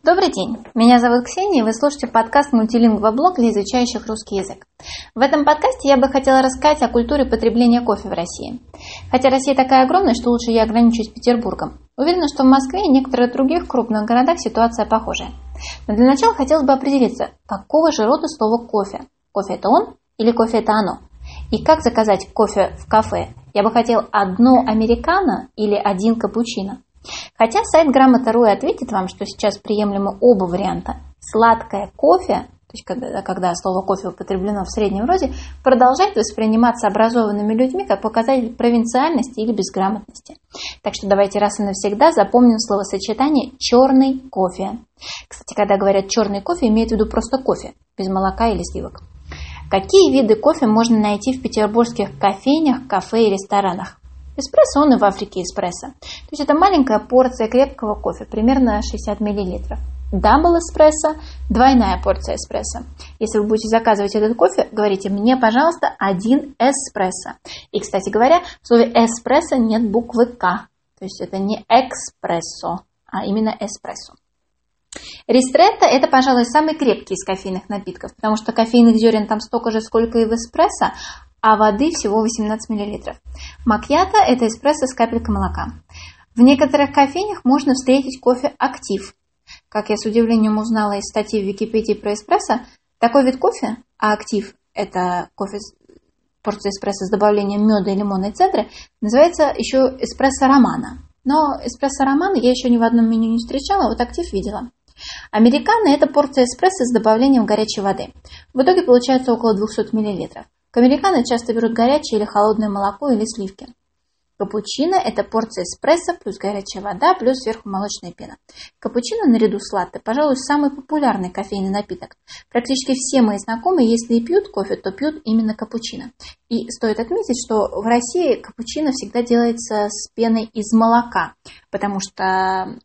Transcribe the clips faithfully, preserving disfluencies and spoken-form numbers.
Добрый день, меня зовут Ксения, и вы слушаете подкаст «Мультилингва-блог» для изучающих русский язык. В этом подкасте я бы хотела рассказать о культуре потребления кофе в России. Хотя Россия такая огромная, что лучше я ограничусь Петербургом. Уверена, что в Москве и некоторых других крупных городах ситуация похожая. Но для начала хотелось бы определиться, какого же рода слово «кофе». Кофе – это он или кофе – это оно? И как заказать кофе в кафе? Я бы хотел одно американо или один капучино? Хотя сайт Грамота точка ру ответит вам, что сейчас приемлемы оба варианта. Сладкое кофе, то есть когда, когда слово кофе употреблено в среднем роде, продолжает восприниматься образованными людьми как показатель провинциальности или безграмотности. Так что давайте раз и навсегда запомним словосочетание «черный кофе». Кстати, когда говорят «черный кофе», имеют в виду просто кофе, без молока или сливок. Какие виды кофе можно найти в петербургских кофейнях, кафе и ресторанах? Эспрессо, он и в Африке эспрессо. То есть это маленькая порция крепкого кофе, примерно шестьдесят миллилитров. Дабл эспрессо, двойная порция эспрессо. Если вы будете заказывать этот кофе, говорите мне, пожалуйста, один эспрессо. И, кстати говоря, в слове эспрессо нет буквы К. То есть это не экспрессо, а именно эспрессо. Ристретто – это, пожалуй, самый крепкий из кофейных напитков, потому что кофейных зерен там столько же, сколько и в эспрессо, а воды всего восемнадцать миллилитров. Макьято – это эспрессо с капелькой молока. В некоторых кофейнях можно встретить кофе «Актив». Как я с удивлением узнала из статьи в Википедии про эспрессо, такой вид кофе, а «Актив» – это кофе, порция эспрессо с добавлением меда и лимонной цедры, называется еще эспрессо романо. Но эспрессо романо я еще ни в одном меню не встречала, вот «Актив» видела. Американо – это порция эспрессо с добавлением горячей воды. В итоге получается около двести миллилитров. К американо часто берут горячее или холодное молоко или сливки. Капучино – это порция эспрессо плюс горячая вода плюс сверху молочная пена. Капучино наряду с латте, пожалуй, самый популярный кофейный напиток. Практически все мои знакомые, если и пьют кофе, то пьют именно капучино. И стоит отметить, что в России капучино всегда делается с пеной из молока, потому что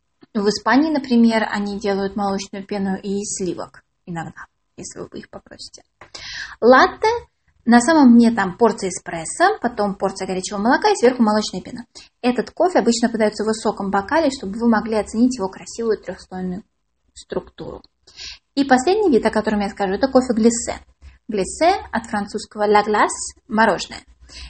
в Испании, например, они делают молочную пену и из сливок иногда, если вы их попросите. Латте на самом дне там порция эспрессо, потом порция горячего молока и сверху молочная пена. Этот кофе обычно подается в высоком бокале, чтобы вы могли оценить его красивую трехслойную структуру. И последний вид, о котором я скажу, это кофе глиссе. Глиссе от французского la glace – мороженое.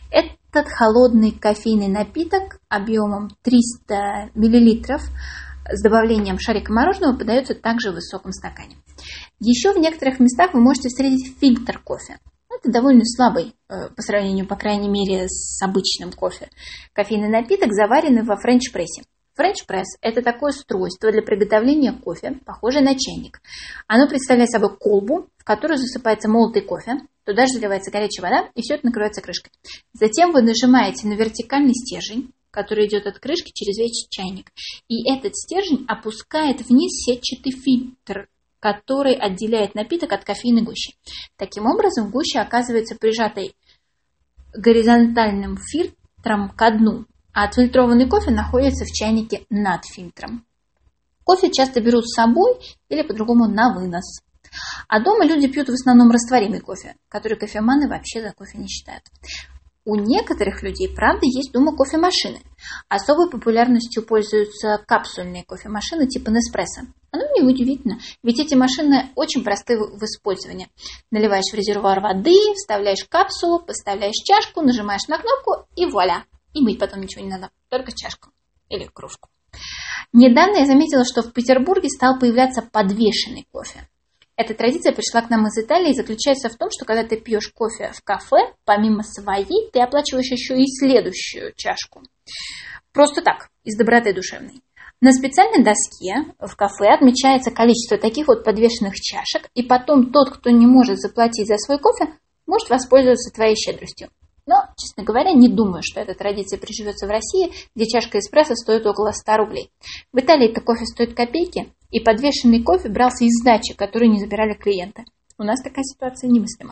Этот холодный кофейный напиток объемом триста миллилитров с добавлением шарика мороженого подается также в высоком стакане. Еще в некоторых местах вы можете встретить фильтр кофе. Это довольно слабый, по сравнению, по крайней мере, с обычным кофе. Кофейный напиток, заваренный во френч-прессе. Френч-пресс – это такое устройство для приготовления кофе, похожее на чайник. Оно представляет собой колбу, в которую засыпается молотый кофе, туда же заливается горячая вода, и все это накрывается крышкой. Затем вы нажимаете на вертикальный стержень, который идет от крышки через весь чайник. И этот стержень опускает вниз сетчатый фильтр, который отделяет напиток от кофейной гущи. Таким образом, гуща оказывается прижатой горизонтальным фильтром ко дну, а отфильтрованный кофе находится в чайнике над фильтром. Кофе часто берут с собой или по-другому на вынос. А дома люди пьют в основном растворимый кофе, который кофеманы вообще за кофе не считают. У некоторых людей, правда, есть дома кофемашины. Особой популярностью пользуются капсульные кофемашины типа Неспрессо. Оно неудивительно, ведь эти машины очень просты в использовании. Наливаешь в резервуар воды, вставляешь капсулу, поставляешь чашку, нажимаешь на кнопку и вуаля. И мыть потом ничего не надо, только чашку или кружку. Недавно я заметила, что в Петербурге стал появляться подвешенный кофе. Эта традиция пришла к нам из Италии и заключается в том, что когда ты пьешь кофе в кафе, помимо своей, ты оплачиваешь еще и следующую чашку. Просто так, из доброты душевной. На специальной доске в кафе отмечается количество таких вот подвешенных чашек, и потом тот, кто не может заплатить за свой кофе, может воспользоваться твоей щедростью. Но, честно говоря, не думаю, что эта традиция приживется в России, где чашка эспрессо стоит около ста рублей. В Италии-то кофе стоит копейки, и подвешенный кофе брался из сдачи, которую не забирали клиенты. У нас такая ситуация немыслима.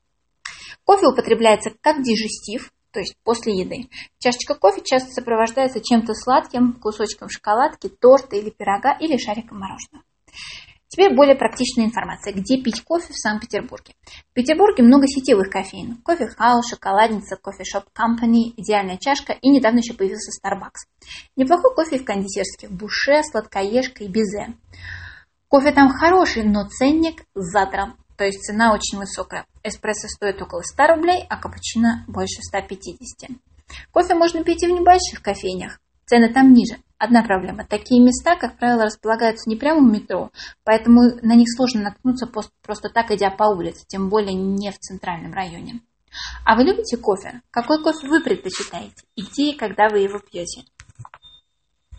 Кофе употребляется как дижестив, то есть после еды. Чашечка кофе часто сопровождается чем-то сладким, кусочком шоколадки, торта или пирога, или шариком мороженого. Теперь более практичная информация. Где пить кофе в Санкт-Петербурге? В Петербурге много сетевых кофеин. Кофе-хаус, шоколадница, кофе-шоп компани, идеальная чашка и недавно еще появился Starbucks. Неплохой кофе и в кондитерских. Буше, Сладкоежка и Бизе. Кофе там хороший, но ценник задран. То есть цена очень высокая. Эспрессо стоит около ста рублей, а капучино больше ста пятидесяти. Кофе можно пить и в небольших кофейнях. Цены там ниже. Одна проблема. Такие места, как правило, располагаются не прямо в метро, поэтому на них сложно наткнуться просто так, идя по улице, тем более не в центральном районе. А вы любите кофе? Какой кофе вы предпочитаете? И где и когда вы его пьете?